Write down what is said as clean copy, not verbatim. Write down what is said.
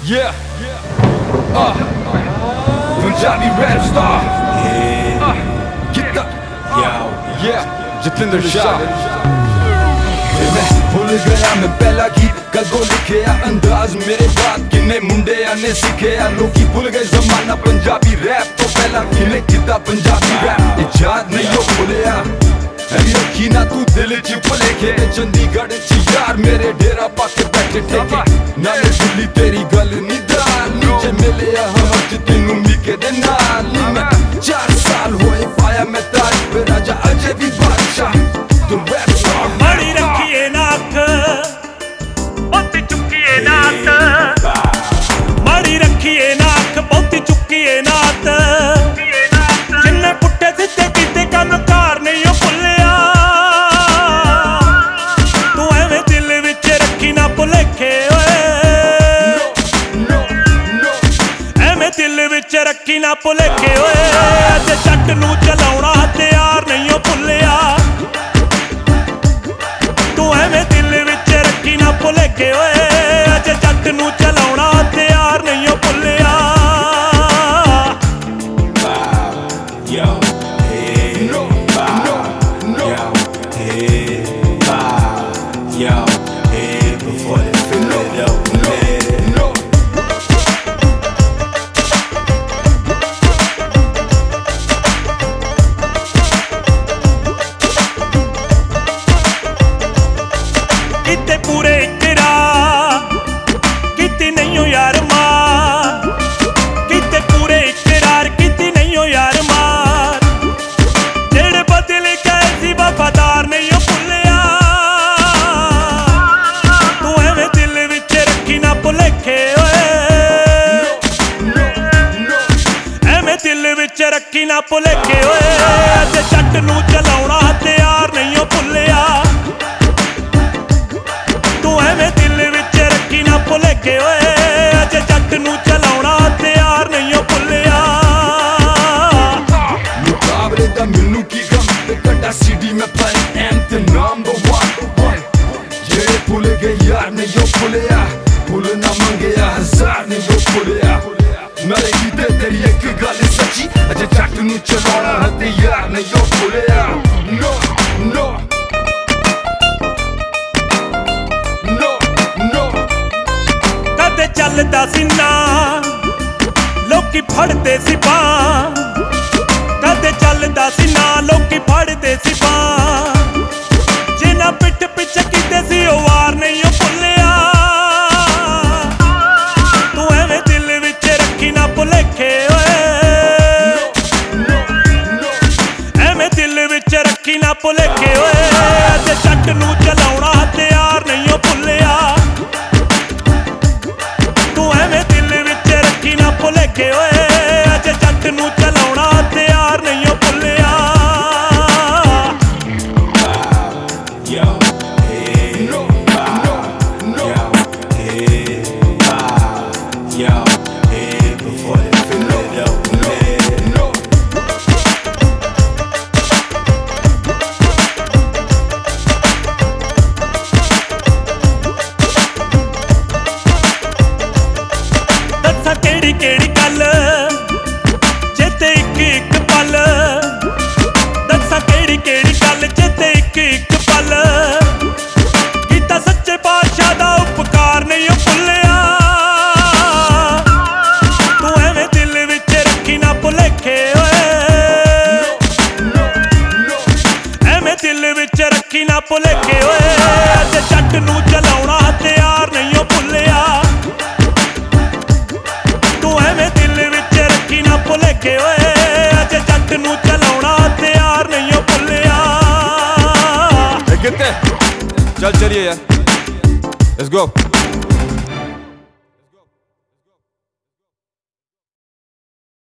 Yeah. Punjabi rap star. Get the. Yeah. Jatinder Shah. भूल गया मैं पहला गीत कदों लिखिया अंदाज मेरे बात किन्ने मुंडिया ने सिखिया लोकी भूल गए जमाना पंजाबी रैप तो पहला किन्ने किता पंजाबी रैप याद नहीं हो भूलिया रखी ना तू दिल च भुलेखे चंडीगढ़ च यार मेरे डेरा पाके बैठे ठेके नाले दिल्ली तेरी गल नी दाल नीचे मिले हम च तेनू मिके दे नाल नी मैं 4 साल होए पाया मैं ताज पे राजा अजय भी बादशाह तू रैप स्टार बड़ी रखिए नाक बहुती चुकिए नात बड़ी रखिए नाक बहुती चुकिए नात जिन्ने पुट्ठे सिद्धे कीते कम कार नहीं ओ भुलिया तू एवें दिल विच रखी ना भुलेखे एवें दिल विच रखी ना भुलेखे अज जट नूं चलाउणा हथियार नहीं ओ भुलिया भुलेखे अज जट नूं चलाउणा हथियार नहीं ओ भुलिया किते पूरे इकरा किती नहीं हो यार मार किते पूरे इकरार किती नहीं हो यार मार जेड़े बदल गए सी वफादार नहीं हो भुलिया तू एवें दिल विच रखी ना भुलेखे एवें दिल विच रखी ना भुलेखे अज जट नूं चलाउणा हथियार नहीं हो भुलिया भुलेखे अज जट नूं चलाउणा हथियार नहीं ओ भुलिया मुकाबले दा मैनू की गम ते कड्डा सीडी में पाए एंड नंबर 1 जेड़े भुल गए यार नहीं ओ भुलिया भुल ना मंगया हजार नहीं ओ भुलिया नाले कीते तेरी एक गल सच्ची अज जट नूं चलाउणा हथियार नहीं ओ भुलिया नो नो चलदा सी ना लोकी फड़दे सी बांह कदे चलदा सी ना लोकी फड़दे सी बांह जिन्हां पिठ पिछे कीते सी ओ वार नहीं ओ भुलिया तू एवें दिल विच रखी ना भुलेखे एवें दिल विच रखी ना भुलेखे अज जट नूं चलाउणा हथियार नहीं ओ भुलिया भुलेखे अज जट नूं चलाउणा हथियार नहीं ओ भुलिया दस्सां केड़ी केड़ी गल चेते एक पल दस्सां केड़ी केड़ी गल चेते एक पल कीता सच्चे पातशाह दा उपकार नहीं ओ भुलिया तू एवें दिल विच रखी ना भुलेखे एवें दिल विच रखी ना भुलेखे अज जट नूं चलाउणा हथियार नहीं ओ भुलिया भुलेखे अज जट नूं चलाउणा हथियार नहीं ओ भुलिया चल चलिए यार लेट्स गो